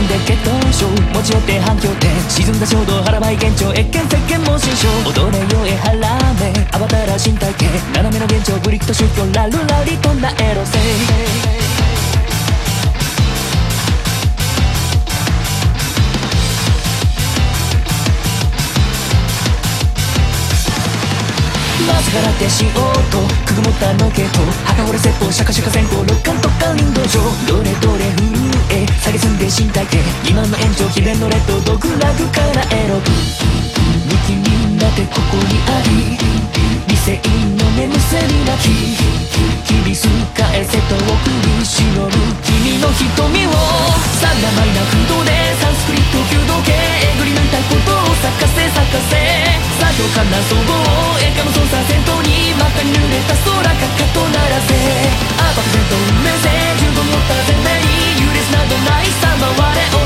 で決闘症持ち寄って反響点沈んだ衝動腹ばい幻聴越見石鹸も心象踊れよえはらめアバターら身体系斜めの幻聴ブリックと宗教ラルラリとなエロセまずからってしようとくぐもったのけと墓掘れ説法シャカシャカ線香六冠特艦林道場どれどれ震え下げすんで身体系2万の延長秘伝のレッドドグラグからエロムキになってここにあり理性の眠せりなき切りす返せと送りしのる君の瞳をさらまいな風土でサンスクリット弓道系えぐり抜いたことを咲かせ咲かせ作業かな総合映画の操作戦闘に真っ赤に濡れた空かかとならせアパクセント運命性15に乗った前例に優劣などないさま我を